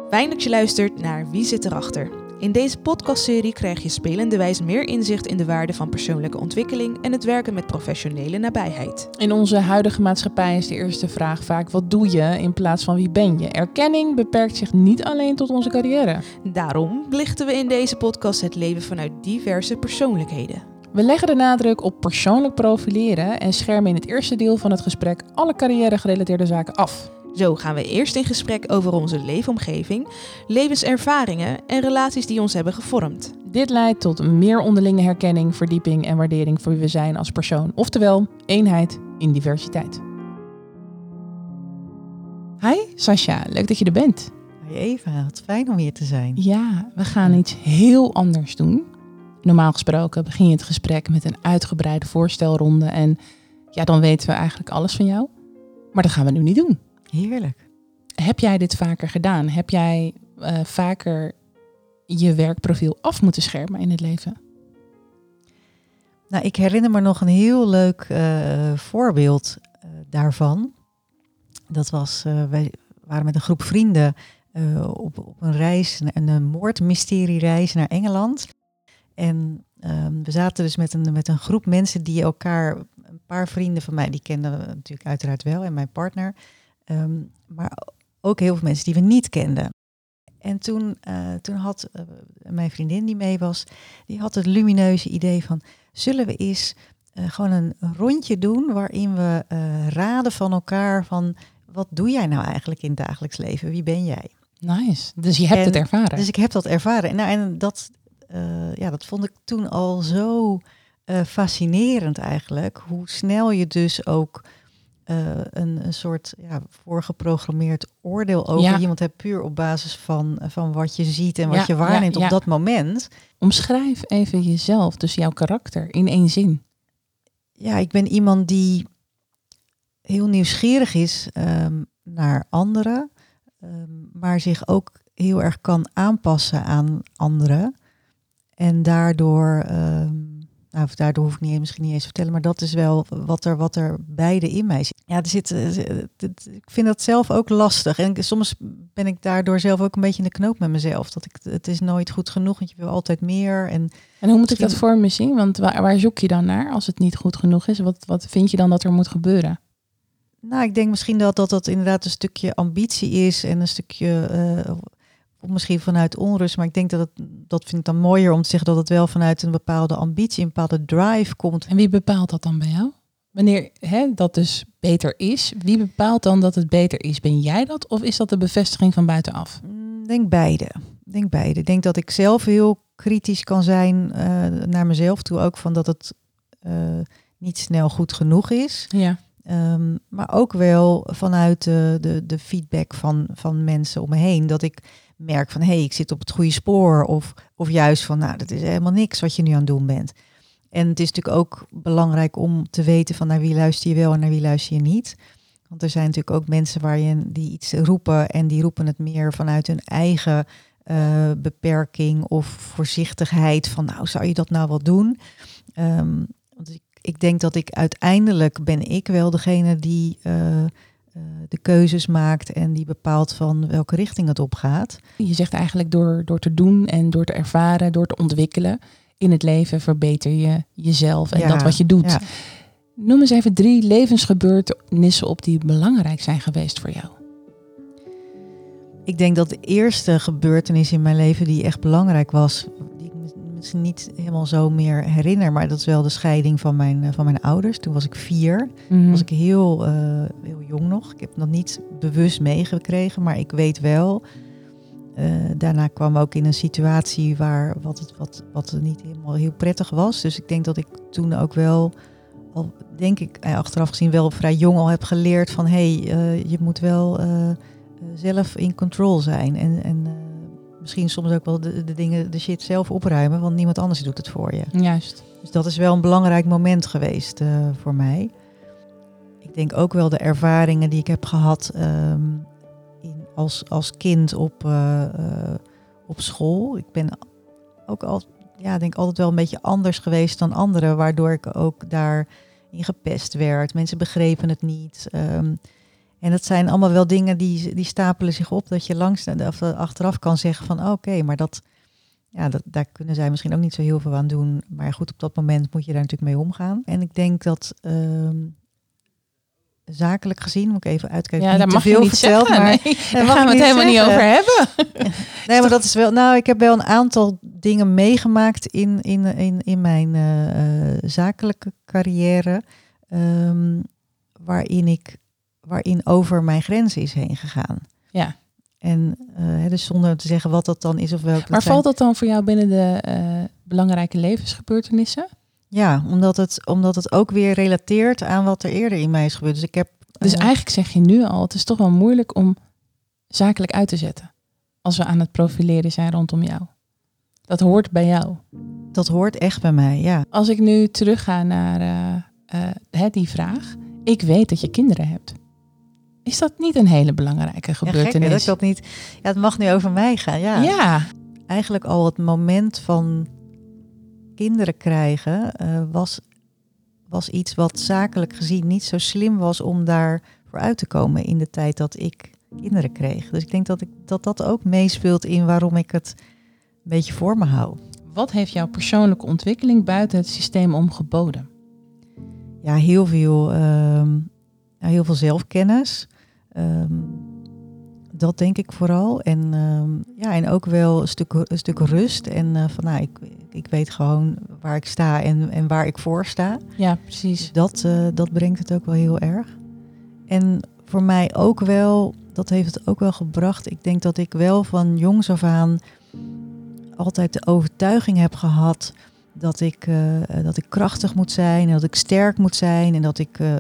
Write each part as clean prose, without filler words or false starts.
Fijn dat je luistert naar Wie zit erachter? In deze podcastserie krijg je spelenderwijs meer inzicht in de waarde van persoonlijke ontwikkeling en het werken met professionele nabijheid. In onze huidige maatschappij is de eerste vraag vaak: wat doe je in plaats van wie ben je? Erkenning beperkt zich niet alleen tot onze carrière. Daarom belichten we in deze podcast het leven vanuit diverse persoonlijkheden. We leggen de nadruk op persoonlijk profileren en schermen in het eerste deel van het gesprek alle carrière-gerelateerde zaken af. Zo gaan we eerst in gesprek over onze leefomgeving, levenservaringen en relaties die ons hebben gevormd. Dit leidt tot meer onderlinge herkenning, verdieping en waardering voor wie we zijn als persoon. Oftewel, eenheid in diversiteit. Hi Sascha, leuk dat je er bent. Hi Eva, wat fijn om hier te zijn. Ja, we gaan iets heel anders doen. Normaal gesproken begin je het gesprek met een uitgebreide voorstelronde en ja, dan weten we eigenlijk alles van jou. Maar dat gaan we nu niet doen. Heerlijk. Heb jij dit vaker gedaan? Heb jij vaker je werkprofiel af moeten schermen in het leven? Nou, ik herinner me nog een heel leuk voorbeeld daarvan. Dat was, wij waren met een groep vrienden op een reis, een moordmysteriereis naar Engeland. En we zaten dus met een groep mensen die elkaar, een paar vrienden van mij, die kenden we natuurlijk uiteraard wel, en mijn partner. Maar ook heel veel mensen die we niet kenden. En toen had mijn vriendin die mee was, die had het lumineuze idee van, zullen we eens gewoon een rondje doen waarin we raden van elkaar van, wat doe jij nou eigenlijk in het dagelijks leven? Wie ben jij? Nice, dus je hebt het ervaren. Dus ik heb dat ervaren. En dat vond ik toen al zo fascinerend eigenlijk. Hoe snel je dus ook een soort voorgeprogrammeerd oordeel over iemand hebt, puur op basis van wat je ziet en wat je waarneemt op dat moment. Omschrijf even jezelf, dus jouw karakter, in één zin. Ja, ik ben iemand die heel nieuwsgierig is naar anderen, maar zich ook heel erg kan aanpassen aan anderen. En daardoor hoef ik misschien niet eens te vertellen, maar dat is wel wat er beide in mij zit. Ja, ik vind dat zelf ook lastig. En soms ben ik daardoor zelf ook een beetje in de knoop met mezelf. Het is nooit goed genoeg, want je wil altijd meer. En hoe moet ik dat voor me zien? Want waar zoek je dan naar als het niet goed genoeg is? Wat vind je dan dat er moet gebeuren? Nou, ik denk misschien dat inderdaad een stukje ambitie is en een stukje... Of misschien vanuit onrust, maar ik denk dat vind ik dan mooier om te zeggen dat het wel vanuit een bepaalde ambitie, een bepaalde drive komt. En wie bepaalt dat dan bij jou? Wanneer dat dus beter is, wie bepaalt dan dat het beter is? Ben jij dat of is dat de bevestiging van buitenaf? Ik denk beide. Ik denk dat ik zelf heel kritisch kan zijn naar mezelf toe, ook van dat het niet snel goed genoeg is. Ja. Maar ook wel vanuit de feedback van mensen om me heen, dat ik merk van, ik zit op het goede spoor. Of juist van, dat is helemaal niks wat je nu aan het doen bent. En het is natuurlijk ook belangrijk om te weten van naar wie luister je wel en naar wie luister je niet. Want er zijn natuurlijk ook mensen die iets roepen en die roepen het meer vanuit hun eigen beperking of voorzichtigheid. Van, zou je dat nou wel doen? Want ik denk dat uiteindelijk ben ik wel degene die de keuzes maakt en die bepaalt van welke richting het op gaat. Je zegt eigenlijk door te doen en door te ervaren, door te ontwikkelen in het leven verbeter je jezelf en dat wat je doet. Ja. Noem eens even 3 levensgebeurtenissen op die belangrijk zijn geweest voor jou. Ik denk dat de eerste gebeurtenis in mijn leven die echt belangrijk was, die ik misschien niet helemaal zo meer herinner, maar dat is wel de scheiding van mijn ouders. Toen was ik 4. Mm-hmm. Was ik heel jong nog. Ik heb dat niet bewust meegekregen, maar ik weet wel. Daarna kwam ik ook in een situatie waar wat niet helemaal heel prettig was. Dus ik denk dat ik toen ook wel, al denk ik achteraf gezien wel vrij jong al heb geleerd van je moet wel zelf in control zijn en misschien soms ook wel de shit zelf opruimen, want niemand anders doet het voor je. Juist. Dus dat is wel een belangrijk moment geweest voor mij. Ik denk ook wel de ervaringen die ik heb gehad als kind op school. Ik ben ook denk altijd wel een beetje anders geweest dan anderen, waardoor ik ook daarin gepest werd. Mensen begrepen het niet. En dat zijn allemaal wel dingen die stapelen zich op, dat je achteraf kan zeggen van oké, maar daar kunnen zij misschien ook niet zo heel veel aan doen. Maar goed, op dat moment moet je daar natuurlijk mee omgaan. En ik denk dat zakelijk gezien, moet ik even uitkijken, niet te veel verteld. Maar nee, daar gaan we het helemaal niet over hebben. Nee, maar dat is wel. Nou, ik heb wel een aantal dingen meegemaakt in mijn zakelijke carrière, waarin over mijn grenzen is heen gegaan. Ja. En dus zonder te zeggen wat dat dan is of welke. Maar valt dat dan voor jou binnen de belangrijke levensgebeurtenissen? Ja, omdat het ook weer relateert aan wat er eerder in mij is gebeurd. Dus eigenlijk zeg je nu al, het is toch wel moeilijk om zakelijk uit te zetten. Als we aan het profileren zijn rondom jou. Dat hoort bij jou. Dat hoort echt bij mij, ja. Als ik nu terugga naar die vraag. Ik weet dat je kinderen hebt. Is dat niet een hele belangrijke gebeurtenis? Ja, gek, dat ik dat niet. Ja, het mag nu over mij gaan, ja. Ja. Eigenlijk al het moment van kinderen krijgen was iets wat zakelijk gezien niet zo slim was om daar voor uit te komen in de tijd dat ik kinderen kreeg. Dus ik denk dat ook meespeelt in waarom ik het een beetje voor me hou. Wat heeft jouw persoonlijke ontwikkeling buiten het systeem om geboden? Ja, heel veel zelfkennis. Dat denk ik vooral. En ook wel een stuk rust. En ik weet gewoon waar ik sta en waar ik voor sta. Ja, precies. Dat brengt het ook wel heel erg. En voor mij ook wel, dat heeft het ook wel gebracht. Ik denk dat ik wel van jongs af aan altijd de overtuiging heb gehad dat ik krachtig moet zijn. En dat ik sterk moet zijn. En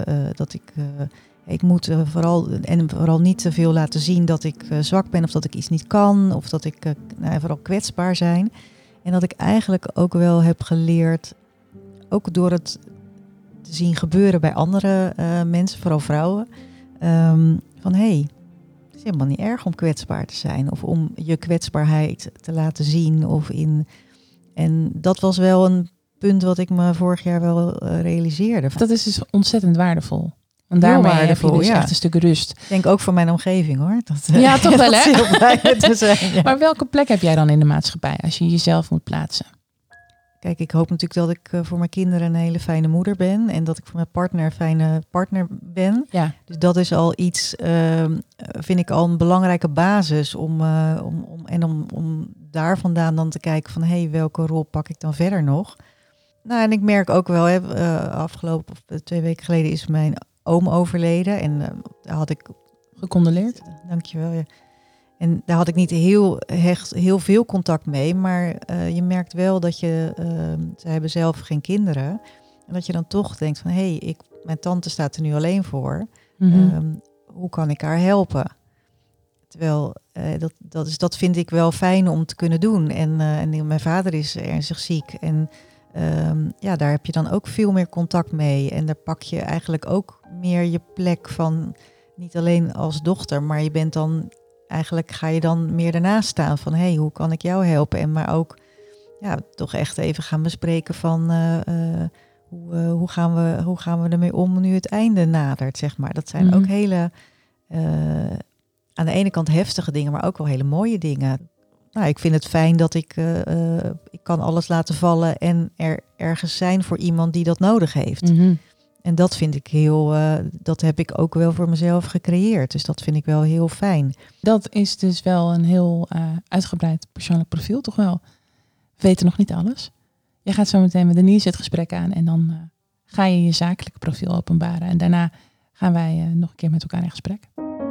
ik moet vooral niet te veel laten zien dat ik zwak ben of dat ik iets niet kan. Of dat ik vooral kwetsbaar zijn. En dat ik eigenlijk ook wel heb geleerd, ook door het te zien gebeuren bij andere mensen, vooral vrouwen. Het is helemaal niet erg om kwetsbaar te zijn. Of om je kwetsbaarheid te laten zien. En dat was wel een punt wat ik me vorig jaar wel realiseerde. Dat is dus ontzettend waardevol. Want daarmee heb je dus echt een stuk rust. Ik denk ook voor mijn omgeving hoor. Ja, toch wel hè? Heel blij met te zijn, ja. Maar welke plek heb jij dan in de maatschappij als je jezelf moet plaatsen? Kijk, ik hoop natuurlijk dat ik voor mijn kinderen een hele fijne moeder ben. En dat ik voor mijn partner een fijne partner ben. Ja. Dus dat is al iets, vind ik al een belangrijke basis. Om daar vandaan dan te kijken van welke rol pak ik dan verder nog? Nou, en ik merk ook wel, afgelopen 2 weken geleden is mijn oom overleden. En daar had ik... Gecondoleerd. Dankjewel, ja. En daar had ik niet heel veel contact mee. Maar je merkt wel dat ze hebben zelf geen kinderen. En dat je dan toch denkt van, mijn tante staat er nu alleen voor. Mm-hmm. Hoe kan ik haar helpen? Terwijl, dat vind ik wel fijn om te kunnen doen. En mijn vader is ernstig ziek. En daar heb je dan ook veel meer contact mee. En daar pak je eigenlijk ook meer je plek van, niet alleen als dochter, maar je bent dan, eigenlijk ga je dan meer daarnaast staan van, hoe kan ik jou helpen? En maar ook, toch echt even gaan bespreken van, hoe gaan we ermee om nu het einde nadert, zeg maar. Dat zijn ook hele, aan de ene kant heftige dingen, maar ook wel hele mooie dingen. Nou, ik vind het fijn dat ik kan alles laten vallen en er ergens zijn voor iemand die dat nodig heeft. Mm-hmm. En dat vind ik dat heb ik ook wel voor mezelf gecreëerd. Dus dat vind ik wel heel fijn. Dat is dus wel een heel uitgebreid persoonlijk profiel, toch wel? We weten nog niet alles. Je gaat zo meteen met Denise het gesprek aan en dan ga je je zakelijke profiel openbaren. En daarna gaan wij nog een keer met elkaar in gesprek.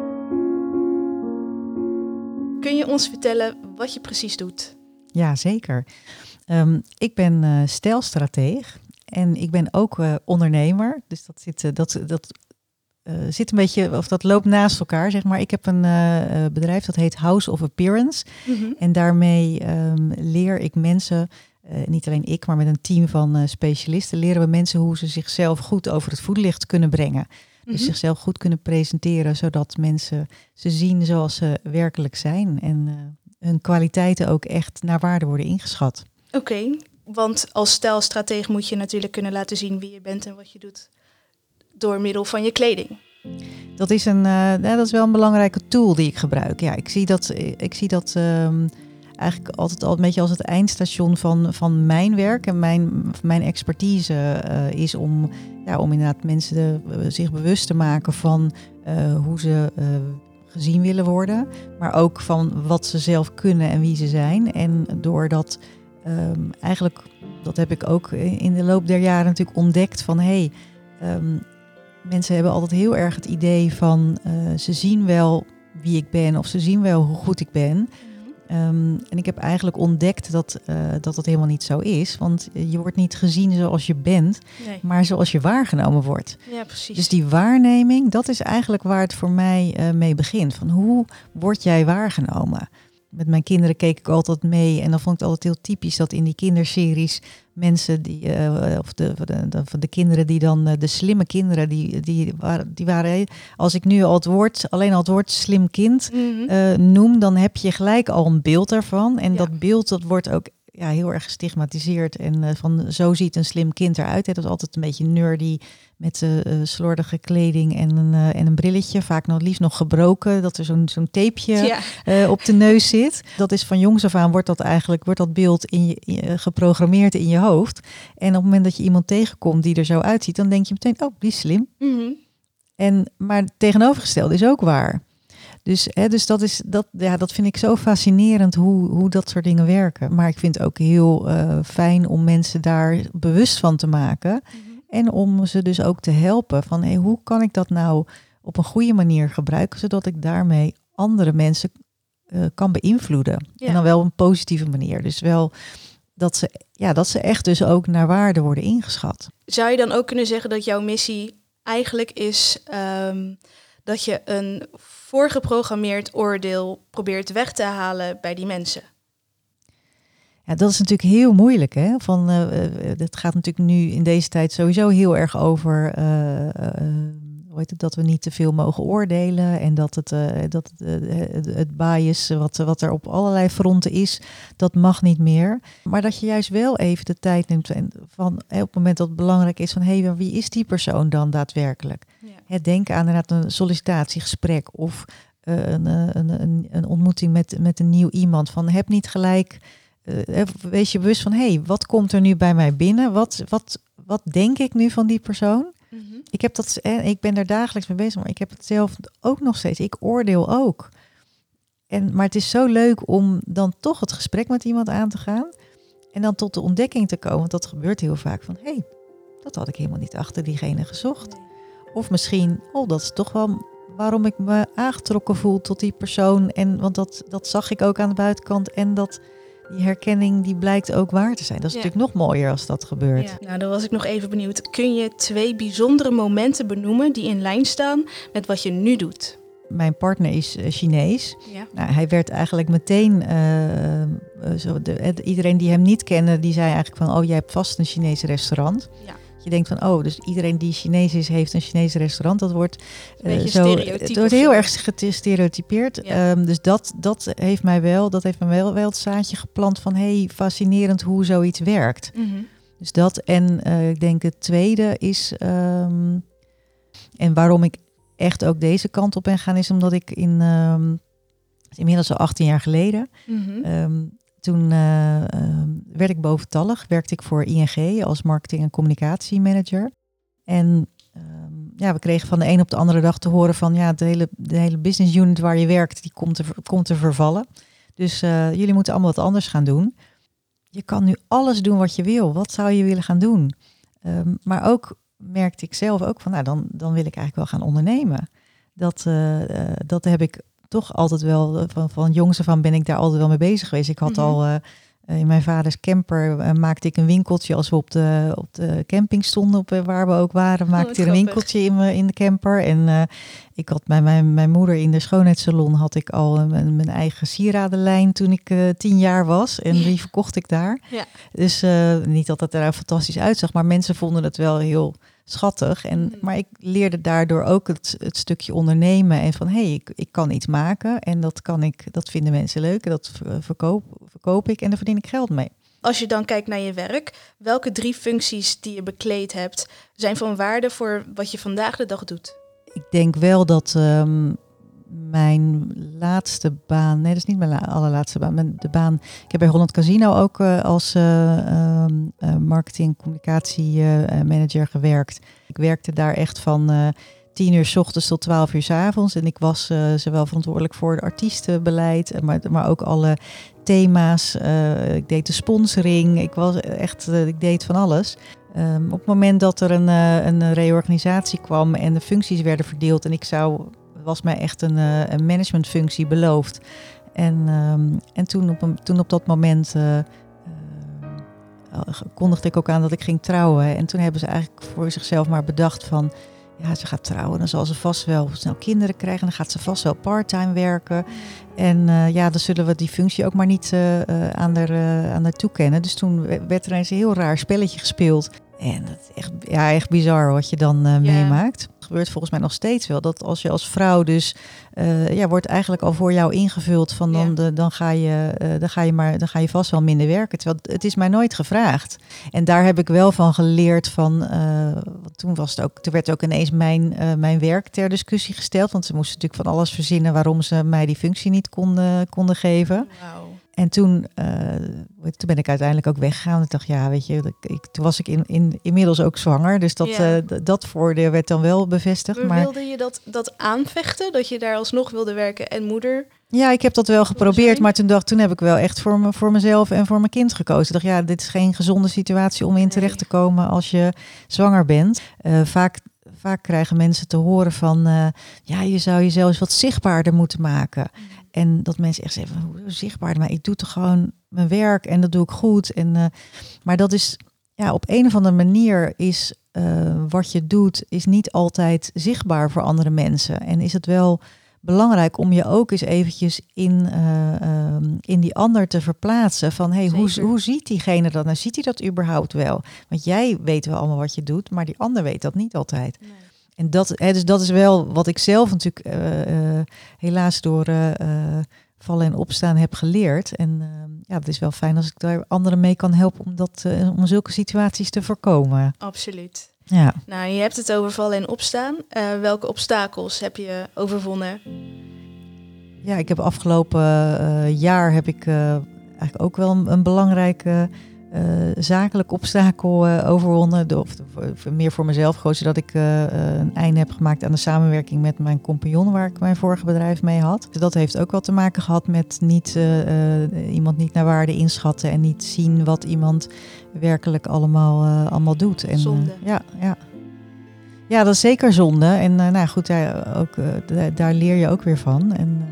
Kun je ons vertellen wat je precies doet? Ja, zeker. Ik ben stijlstrateeg en ik ben ook ondernemer. Dus dat zit een beetje, of dat loopt naast elkaar, zeg maar. Ik heb een bedrijf dat heet House of Appearance. Mm-hmm. En daarmee leer ik mensen, niet alleen ik, maar met een team van specialisten, leren we mensen hoe ze zichzelf goed over het voetlicht kunnen brengen. Dus zichzelf goed kunnen presenteren, zodat mensen ze zien zoals ze werkelijk zijn. En hun kwaliteiten ook echt naar waarde worden ingeschat. Oké, want als stijlstratege moet je natuurlijk kunnen laten zien wie je bent en wat je doet door middel van je kleding. Dat is dat is wel een belangrijke tool die ik gebruik. Ja, ik zie dat eigenlijk altijd al een beetje als het eindstation van mijn werk. En mijn expertise is om inderdaad mensen zich bewust te maken van hoe ze gezien willen worden. Maar ook van wat ze zelf kunnen en wie ze zijn. En doordat eigenlijk, dat heb ik ook in de loop der jaren natuurlijk ontdekt van mensen hebben altijd heel erg het idee van ze zien wel wie ik ben of ze zien wel hoe goed ik ben. En ik heb eigenlijk ontdekt dat helemaal niet zo is. Want je wordt niet gezien zoals je bent, maar zoals je waargenomen wordt. Ja, precies. Dus die waarneming, dat is eigenlijk waar het voor mij mee begint. Van hoe word jij waargenomen? Met mijn kinderen keek ik altijd mee en dan vond ik het altijd heel typisch dat in die kinderseries mensen de kinderen die dan de slimme kinderen die waren, als ik nu alleen al het woord slim kind noem, dan heb je gelijk al een beeld daarvan en dat beeld dat wordt ook heel erg gestigmatiseerd en van zo ziet een slim kind eruit. Dat is altijd een beetje nerdy met slordige kleding en een brilletje. Vaak nog liefst nog gebroken, dat er zo'n tapeje op de neus zit. Dat is van jongs af aan wordt dat beeld geprogrammeerd in je hoofd. En op het moment dat je iemand tegenkomt die er zo uitziet, dan denk je meteen, oh, die is slim. Mm-hmm. Maar het tegenovergestelde is ook waar. Dus dat vind ik zo fascinerend hoe dat soort dingen werken. Maar ik vind het ook heel fijn om mensen daar bewust van te maken. Mm-hmm. En om ze dus ook te helpen van hoe kan ik dat nou op een goede manier gebruiken, zodat ik daarmee andere mensen kan beïnvloeden. Ja. En dan wel op een positieve manier. Dus wel dat ze echt dus ook naar waarde worden ingeschat. Zou je dan ook kunnen zeggen dat jouw missie eigenlijk is dat je een voorgeprogrammeerd oordeel probeert weg te halen bij die mensen? Ja, dat is natuurlijk heel moeilijk. Hè? Het gaat natuurlijk nu in deze tijd sowieso heel erg over dat we niet te veel mogen oordelen. En dat het bias wat er op allerlei fronten is, dat mag niet meer. Maar dat je juist wel even de tijd neemt van op het moment dat het belangrijk is van wie is die persoon dan daadwerkelijk? Ja. Denk aan inderdaad een sollicitatiegesprek of een ontmoeting met een nieuw iemand. Van heb niet gelijk. Wees je bewust van, wat komt er nu bij mij binnen? Wat denk ik nu van die persoon? Mm-hmm. Ik ben daar dagelijks mee bezig, maar ik heb het zelf ook nog steeds. Ik oordeel ook. Maar het is zo leuk om dan toch het gesprek met iemand aan te gaan en dan tot de ontdekking te komen. Want dat gebeurt heel vaak van, dat had ik helemaal niet achter diegene gezocht. Nee. Of misschien, dat is toch wel waarom ik me aangetrokken voel tot die persoon. Want dat zag ik ook aan de buitenkant en die herkenning die blijkt ook waar te zijn. Dat is natuurlijk nog mooier als dat gebeurt. Ja. Nou, dan was ik nog even benieuwd. Kun je 2 bijzondere momenten benoemen die in lijn staan met wat je nu doet? Mijn partner is Chinees. Ja. Nou, hij werd eigenlijk meteen... iedereen die hem niet kende, die zei eigenlijk van... jij hebt vast een Chinees restaurant. Ja. Je denkt van, dus iedereen die Chinees is, heeft een Chinees restaurant. Dat wordt het wordt heel erg gestereotypeerd. Ja. Dus dat heeft mij wel het zaadje geplant van, fascinerend hoe zoiets werkt. Mm-hmm. Dus dat en ik denk het tweede is, en waarom ik echt ook deze kant op ben gaan, is omdat ik inmiddels al 18 jaar geleden, toen werd ik boventallig, werkte ik voor ING als marketing- en communicatiemanager. En we kregen van de een op de andere dag te horen van de hele business unit waar je werkt, die komt te vervallen. Dus jullie moeten allemaal wat anders gaan doen. Je kan nu alles doen wat je wil. Wat zou je willen gaan doen? Maar ook merkte ik zelf ook van, dan wil ik eigenlijk wel gaan ondernemen. Dat heb ik toch altijd wel, van jongs af aan ben ik daar altijd wel mee bezig geweest. Ik had al in mijn vaders camper maakte ik een winkeltje als we op de camping stonden, waar we ook waren, maakte ik een winkeltje in de camper. En ik had bij mijn moeder in de schoonheidssalon had ik al mijn eigen sieradenlijn toen ik 10 jaar was. En die verkocht ik daar. Ja. Dus niet dat het er fantastisch uitzag, maar mensen vonden het wel heel schattig. Maar ik leerde daardoor ook het stukje ondernemen en van ik kan iets maken en dat vinden mensen leuk en dat verkoop ik en daar verdien ik geld mee. Als je dan kijkt naar je werk, welke 3 functies die je bekleed hebt zijn van waarde voor wat je vandaag de dag doet? ik denk wel dat mijn laatste baan... Nee, dat is niet mijn allerlaatste baan. De baan... Ik heb bij Holland Casino ook als marketing- en communicatiemanager gewerkt. Ik werkte daar echt van 10 uur 's ochtends tot 12 uur 's avonds. En ik was zowel verantwoordelijk voor het artiestenbeleid, maar ook alle thema's. Ik deed de sponsoring. Ik deed van alles. Op het moment dat er een reorganisatie kwam en de functies werden verdeeld en was mij echt een managementfunctie beloofd. En toen op dat moment kondigde ik ook aan dat ik ging trouwen. En toen hebben ze eigenlijk voor zichzelf maar bedacht van... Ja, ze gaat trouwen, dan zal ze vast wel snel kinderen krijgen. Dan gaat ze vast wel part-time werken. En dan zullen we die functie ook maar niet aan haar toekennen. Dus toen werd er eens een heel raar spelletje gespeeld. En dat is echt bizar wat je dan meemaakt. Het gebeurt volgens mij nog steeds wel. Dat als je als vrouw dus... wordt eigenlijk al voor jou ingevuld van dan ga je vast wel minder werken. Terwijl het is mij nooit gevraagd. En daar heb ik wel van geleerd van... Toen werd ook ineens mijn werk ter discussie gesteld. Want ze moesten natuurlijk van alles verzinnen waarom ze mij die functie niet konden geven. Wow. En toen ben ik uiteindelijk ook weggegaan. Ik dacht, ja, weet je, toen was ik inmiddels ook zwanger. Dus dat voordeel werd dan wel bevestigd. Maar wilde je dat aanvechten? Dat je daar alsnog wilde werken en moeder? Ja, ik heb dat wel geprobeerd. Maar toen heb ik wel echt voor mezelf en voor mijn kind gekozen. Ik dacht, ja, dit is geen gezonde situatie om in terecht te komen als je zwanger bent. Vaak krijgen mensen te horen van... je zou jezelf eens wat zichtbaarder moeten maken. En dat mensen echt zeggen, hoe zichtbaarder? Maar ik doe toch gewoon mijn werk en dat doe ik goed. Maar dat is, op een of andere manier is wat je doet... is niet altijd zichtbaar voor andere mensen. En is het wel belangrijk om je ook eens eventjes in die ander te verplaatsen. Van, hoe ziet diegene dat? Nou, ziet hij dat überhaupt wel? Want jij weet wel allemaal wat je doet, maar die ander weet dat niet altijd. Nee. En dat is wel wat ik zelf natuurlijk helaas door vallen en opstaan heb geleerd. En het is wel fijn als ik daar anderen mee kan helpen om zulke situaties te voorkomen. Absoluut. Ja. Nou, je hebt het over vallen en opstaan. Welke obstakels heb je overwonnen? Ja, ik heb afgelopen jaar eigenlijk ook wel een belangrijke zakelijk obstakel overwonnen. Meer voor mezelf, gewoon zodat ik een einde heb gemaakt aan de samenwerking met mijn compagnon, waar ik mijn vorige bedrijf mee had. Dus dat heeft ook wel te maken gehad met iemand niet naar waarde inschatten en niet zien wat iemand werkelijk allemaal doet. En, zonde. Ja, dat is zeker zonde. En daar leer je ook weer van.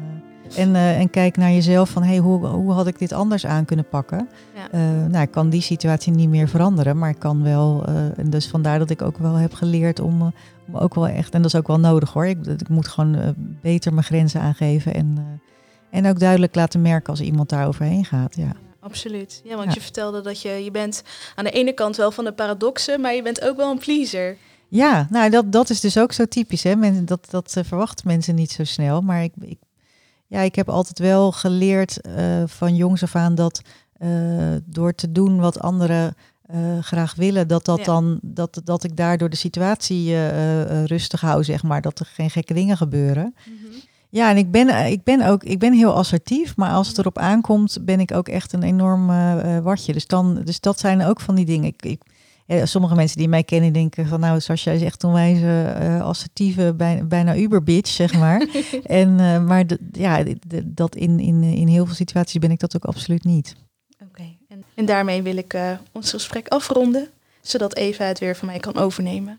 En kijk naar jezelf van, hoe had ik dit anders aan kunnen pakken? Ja. Ik kan die situatie niet meer veranderen, maar ik kan wel... en dus vandaar dat ik ook wel heb geleerd om ook wel echt... En dat is ook wel nodig hoor. Ik moet gewoon beter mijn grenzen aangeven. En ook duidelijk laten merken als iemand daar overheen gaat. Ja. Absoluut. Ja, want je vertelde dat je bent aan de ene kant wel van de paradoxen, maar je bent ook wel een pleaser. Ja, nou dat is dus ook zo typisch. Hè? Dat verwachten mensen niet zo snel. Maar ik heb altijd wel geleerd van jongs af aan dat door te doen wat anderen graag willen, dat ik daardoor de situatie rustig hou, zeg maar. Dat er geen gekke dingen gebeuren. Mm-hmm. Ja, en ik ben heel assertief, maar als het erop aankomt, ben ik ook echt een enorm watje. Dus dat zijn ook van die dingen. Sommige mensen die mij kennen denken van, nou, Sascha is echt onwijs assertieve, bijna uberbitch, zeg maar. Maar dat in heel veel situaties ben ik dat ook absoluut niet. Oké. En daarmee wil ik ons gesprek afronden, zodat Eva het weer van mij kan overnemen.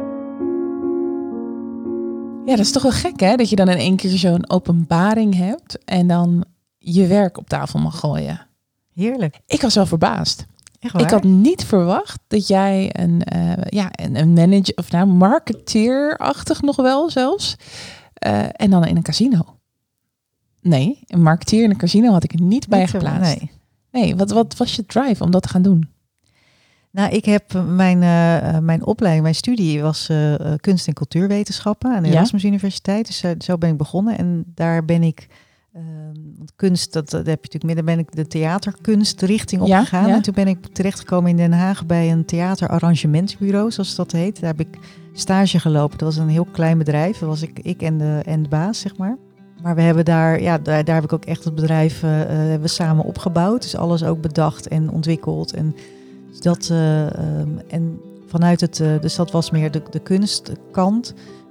Ja, dat is toch wel gek, hè? Dat je dan in één keer zo'n openbaring hebt en dan je werk op tafel mag gooien. Heerlijk. Ik was wel verbaasd. Echt waar? Ik had niet verwacht dat jij een manager, of marketeer-achtig nog wel zelfs, en dan in een casino. Nee, een marketeer in een casino had ik er niet bij geplaatst. Nee, wat was je drive om dat te gaan doen? Nou, ik heb mijn opleiding, mijn studie was kunst- en cultuurwetenschappen aan de Erasmus Universiteit. Dus zo ben ik begonnen en daar ben ik, want kunst, dat heb je natuurlijk meer, daar ben ik de theaterkunstrichting op gegaan. Ja. En toen ben ik terechtgekomen in Den Haag bij een theaterarrangementsbureau, zoals dat heet. Daar heb ik stage gelopen. Dat was een heel klein bedrijf. Dat was ik en de baas, zeg maar. Maar we hebben daar heb ik ook echt het bedrijf hebben we samen opgebouwd. Dus alles ook bedacht en ontwikkeld. En dat en vanuit het, dus dat was meer de kunstkant.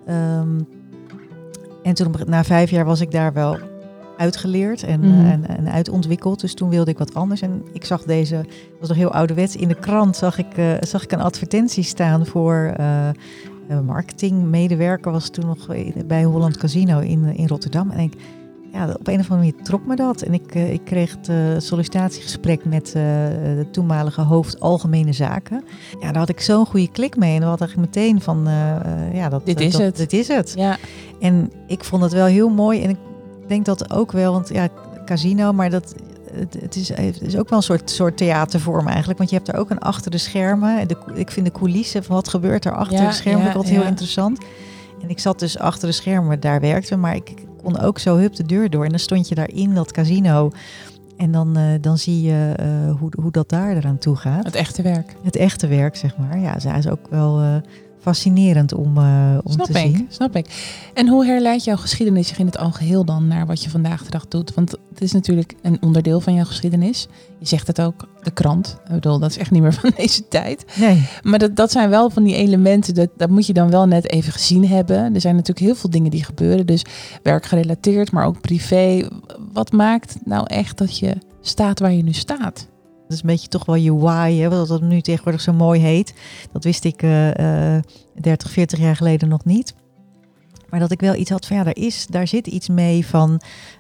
En toen na 5 jaar was ik daar wel uitgeleerd en uitontwikkeld. Dus toen wilde ik wat anders. En ik zag dat was nog heel ouderwets, in de krant zag ik een advertentie staan voor marketingmedewerker. Was toen nog bij Holland Casino in Rotterdam. En op een of andere manier trok me dat. En ik kreeg het sollicitatiegesprek met de toenmalige hoofd Algemene Zaken. Ja, daar had ik zo'n goede klik mee. En dan had ik meteen van, dit is het. Ja. En ik vond het wel heel mooi. En ik denk dat ook wel, want casino, maar het is ook wel een soort theatervorm eigenlijk. Want je hebt er ook een achter de schermen. Ik vind de coulissen van wat gebeurt er achter de schermen vind ik altijd heel interessant. En ik zat dus achter de schermen, daar werkte, maar ik kon ook zo de deur door. En dan stond je daar in dat casino. En dan zie je hoe dat daar eraan toe gaat. Het echte werk. Het echte werk, zeg maar. Ja, zij is ook wel fascinerend om te zien. Snap ik. En hoe herleidt jouw geschiedenis zich in het algeheel dan naar wat je vandaag de dag doet? Want het is natuurlijk een onderdeel van jouw geschiedenis. Je zegt het ook, de krant. Ik bedoel, dat is echt niet meer van deze tijd. Nee. Maar dat zijn wel van die elementen, dat moet je dan wel net even gezien hebben. Er zijn natuurlijk heel veel dingen die gebeuren. Dus werkgerelateerd, maar ook privé. Wat maakt nou echt dat je staat waar je nu staat? Dat is een beetje toch wel je why, hè, wat dat nu tegenwoordig zo mooi heet. Dat wist ik 30, 40 jaar geleden nog niet. Maar dat ik wel iets had van, daar zit iets mee van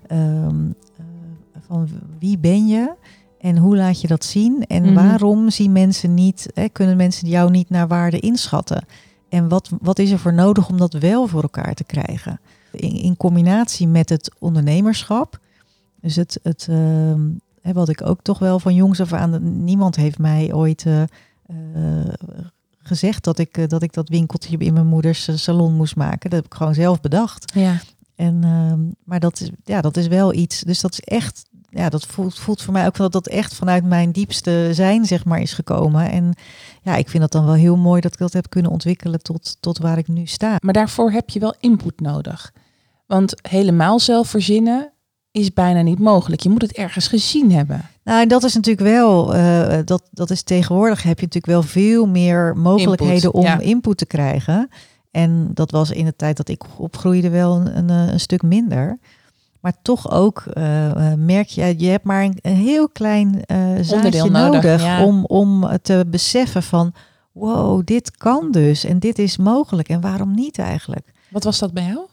wie ben je en hoe laat je dat zien? En waarom zien mensen niet, kunnen mensen jou niet naar waarde inschatten? En wat is er voor nodig om dat wel voor elkaar te krijgen? In combinatie met het ondernemerschap. Dus wat ik ook toch wel van jongs af aan... Niemand heeft mij ooit gezegd dat ik dat winkeltje in mijn moeders salon moest maken. Dat heb ik gewoon zelf bedacht. Ja. Maar dat is wel iets... Dus dat is echt... Ja, dat voelt voor mij ook dat echt vanuit mijn diepste zijn, zeg maar, is gekomen. En ja, ik vind dat dan wel heel mooi dat ik dat heb kunnen ontwikkelen tot waar ik nu sta. Maar daarvoor heb je wel input nodig. Want helemaal zelf verzinnen is bijna niet mogelijk. Je moet het ergens gezien hebben. Nou, en dat is natuurlijk wel, dat is tegenwoordig heb je natuurlijk wel veel meer mogelijkheden om input te krijgen. En dat was in de tijd dat ik opgroeide wel een stuk minder. Maar toch ook merk je hebt maar een heel klein zaadje nodig om te beseffen van, wow, dit kan dus en dit is mogelijk en waarom niet eigenlijk? Wat was dat bij jou?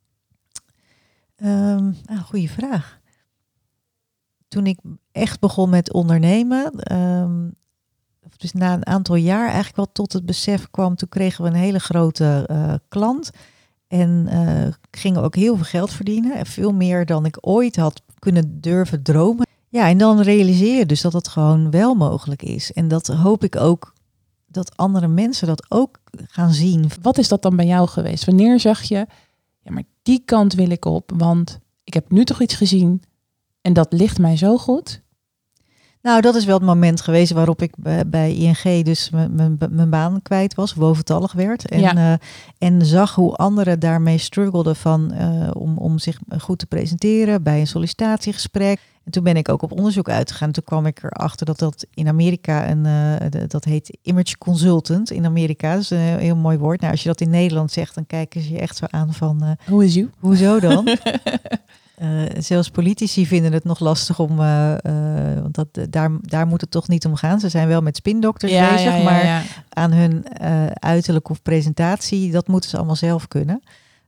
Goeie vraag. Toen ik echt begon met ondernemen, dus na een aantal jaar eigenlijk wel tot het besef kwam, toen kregen we een hele grote klant en gingen ook heel veel geld verdienen en veel meer dan ik ooit had kunnen durven dromen. Ja, en dan realiseer je dus dat het gewoon wel mogelijk is. En dat hoop ik ook dat andere mensen dat ook gaan zien. Wat is dat dan bij jou geweest? Wanneer zag je, ja, maar die kant wil ik op, want ik heb nu toch iets gezien en dat ligt mij zo goed? Nou, dat is wel het moment geweest waarop ik bij ING dus mijn baan kwijt was, boventallig werd. En zag hoe anderen daarmee struggelden om zich goed te presenteren bij een sollicitatiegesprek. En toen ben ik ook op onderzoek uitgegaan. Toen kwam ik erachter dat in Amerika, dat heet image consultant in Amerika. Dat is een heel mooi woord. Nou, als je dat in Nederland zegt, dan kijken ze je echt zo aan van... Hoe is u? Hoezo dan? Zelfs politici vinden het nog lastig om... want daar moet het toch niet om gaan. Ze zijn wel met spindokters bezig, maar aan hun uiterlijk of presentatie, dat moeten ze allemaal zelf kunnen.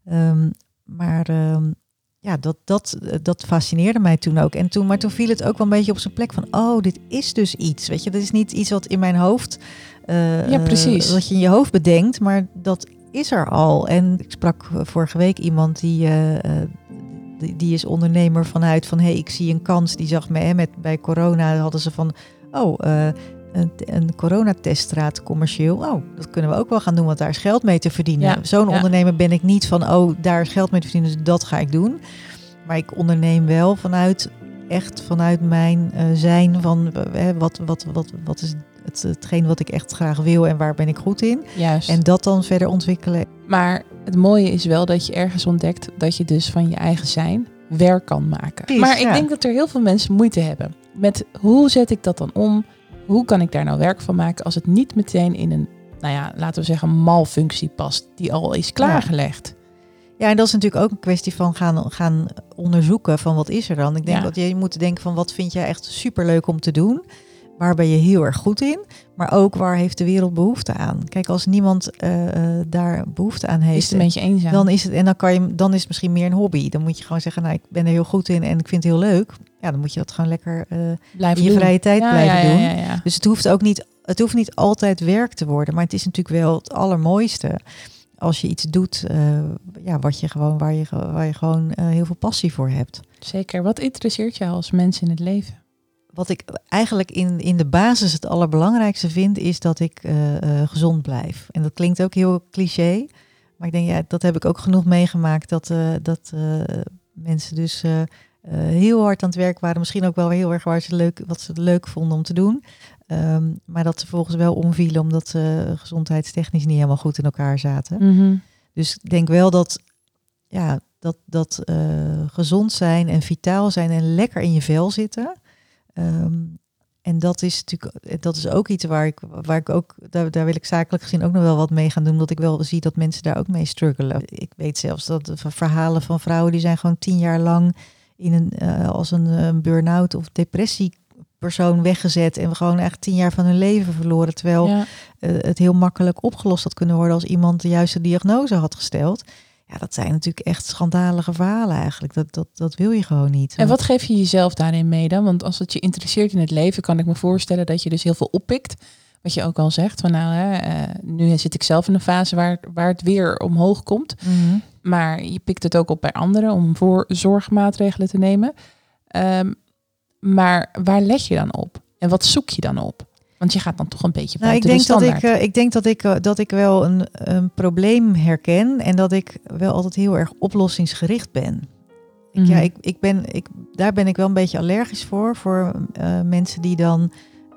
Dat fascineerde mij toen ook. Maar toen viel het ook wel een beetje op zijn plek van, oh, dit is dus iets. Weet je, dit is niet iets wat in mijn hoofd... precies. Wat je in je hoofd bedenkt, maar dat is er al. En ik sprak vorige week iemand die is ondernemer vanuit van, ik zie een kans. Die zag me bij corona hadden ze van, een coronateststraat commercieel. Oh, dat kunnen we ook wel gaan doen, want daar is geld mee te verdienen. Ja, zo'n ondernemer ben ik niet van, daar is geld mee te verdienen, dus dat ga ik doen. Maar ik onderneem wel vanuit echt vanuit mijn zijn van wat is hetgeen wat ik echt graag wil en waar ben ik goed in. Juist. En dat dan verder ontwikkelen. Maar het mooie is wel dat je ergens ontdekt dat je dus van je eigen zijn werk kan maken. Precies, maar ik denk dat er heel veel mensen moeite hebben met hoe zet ik dat dan om? Hoe kan ik daar nou werk van maken als het niet meteen in een, laten we zeggen, malfunctie past die al is klaargelegd? Ja, en dat is natuurlijk ook een kwestie van gaan onderzoeken van wat is er dan. Ik denk dat je moet denken van wat vind jij echt superleuk om te doen? Waar ben je heel erg goed in? Maar ook waar heeft de wereld behoefte aan? Kijk, als niemand daar behoefte aan heeft, is het een beetje eenzaam. Dan is het dan is het misschien meer een hobby. Dan moet je gewoon zeggen, ik ben er heel goed in en ik vind het heel leuk. Ja, dan moet je dat gewoon lekker blijven in je vrije tijd blijven doen. Ja. Dus het hoeft niet altijd werk te worden, maar het is natuurlijk wel het allermooiste als je iets doet waar je gewoon heel veel passie voor hebt. Zeker. Wat interesseert jou als mens in het leven? Wat ik eigenlijk in de basis het allerbelangrijkste vind, is dat ik gezond blijf. En dat klinkt ook heel cliché. Maar ik denk, dat heb ik ook genoeg meegemaakt. Dat mensen dus heel hard aan het werk waren. Misschien ook wel heel erg wat ze leuk vonden om te doen. Maar dat ze volgens wel omvielen omdat ze gezondheidstechnisch niet helemaal goed in elkaar zaten. Mm-hmm. Dus ik denk wel dat gezond zijn en vitaal zijn en lekker in je vel zitten. En dat is ook iets waar ik ook, daar wil ik zakelijk gezien ook nog wel wat mee gaan doen, omdat ik wel zie dat mensen daar ook mee struggelen. Ik weet zelfs dat verhalen van vrouwen die zijn gewoon 10 jaar lang als een burn-out of depressiepersoon weggezet en gewoon echt 10 jaar van hun leven verloren, terwijl het heel makkelijk opgelost had kunnen worden als iemand de juiste diagnose had gesteld. Ja, dat zijn natuurlijk echt schandalige verhalen eigenlijk. Dat wil je gewoon niet. En wat geef je jezelf daarin mee dan? Want als het je interesseert in het leven, kan ik me voorstellen dat je dus heel veel oppikt. Wat je ook al zegt, van nu zit ik zelf in een fase waar het weer omhoog komt. Mm-hmm. Maar je pikt het ook op bij anderen om zorgmaatregelen te nemen. Maar waar let je dan op? En wat zoek je dan op? Want je gaat dan toch een beetje buiten de standaard. Ik denk dat ik wel een probleem herken en dat ik wel altijd heel erg oplossingsgericht ben. Daar ben ik wel een beetje allergisch voor mensen die dan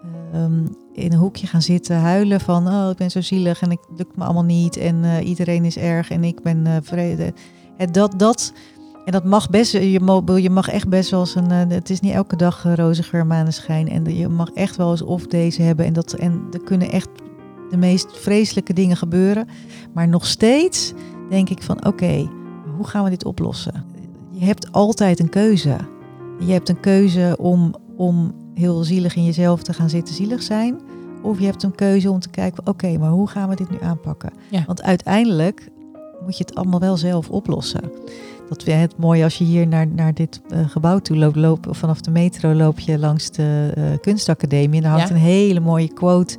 in een hoekje gaan zitten huilen van ik ben zo zielig en het lukt me allemaal niet en iedereen is erg en ik ben vrede. En dat mag best, je mag echt best wel eens het is niet elke dag roze geur maneschijn en je mag echt wel eens off days hebben en er kunnen echt de meest vreselijke dingen gebeuren. Maar nog steeds denk ik van oké, hoe gaan we dit oplossen? Je hebt altijd een keuze. Je hebt een keuze om heel zielig in jezelf te gaan zitten zielig zijn. Of je hebt een keuze om te kijken, oké, maar hoe gaan we dit nu aanpakken? Ja. Want uiteindelijk moet je het allemaal wel zelf oplossen. Dat vind het mooi als je hier naar dit gebouw toe loopt of vanaf de metro loop je langs de kunstacademie. En daar hangt een hele mooie quote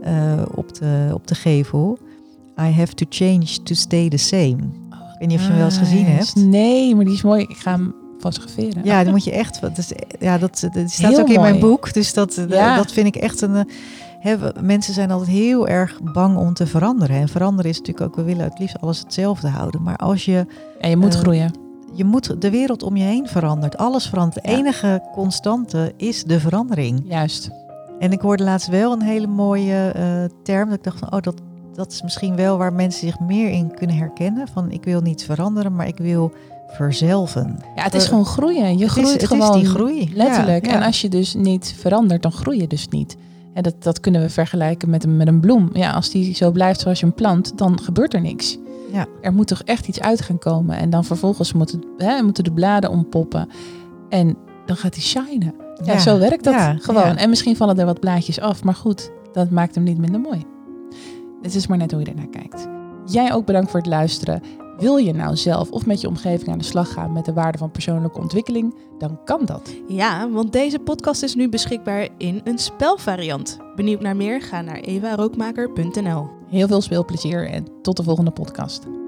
op de gevel. I have to change to stay the same. Ik weet niet of je hem wel eens gezien hebt. Nee, maar die is mooi. Ik ga hem fotograferen. Ja, dan moet je echt. Dat staat heel ook in mijn boek. Dus dat vind ik echt een. Mensen zijn altijd heel erg bang om te veranderen. En veranderen is natuurlijk ook, we willen het liefst alles hetzelfde houden. Maar als je... En je moet groeien. De wereld om je heen verandert. Alles verandert. De enige constante is de verandering. Juist. En ik hoorde laatst wel een hele mooie term. Dat ik dacht van, dat is misschien wel waar mensen zich meer in kunnen herkennen. Van, ik wil niet veranderen, maar ik wil verzelven. Ja, het is gewoon groeien. Je groeit gewoon. Het is die groei. Letterlijk. Ja. En als je dus niet verandert, dan groei je dus niet. En dat kunnen we vergelijken met een bloem. Ja, als die zo blijft zoals je hem plant, dan gebeurt er niks. Ja. Er moet toch echt iets uit gaan komen. En dan vervolgens moeten de bladen ontpoppen. En dan gaat hij shinen. Ja, zo werkt dat gewoon. Ja. En misschien vallen er wat blaadjes af. Maar goed, dat maakt hem niet minder mooi. Het is maar net hoe je ernaar kijkt. Jij ook bedankt voor het luisteren. Wil je nou zelf of met je omgeving aan de slag gaan met de waarde van persoonlijke ontwikkeling, dan kan dat. Ja, want deze podcast is nu beschikbaar in een spelvariant. Benieuwd naar meer? Ga naar evarookmaker.nl. Heel veel speelplezier en tot de volgende podcast.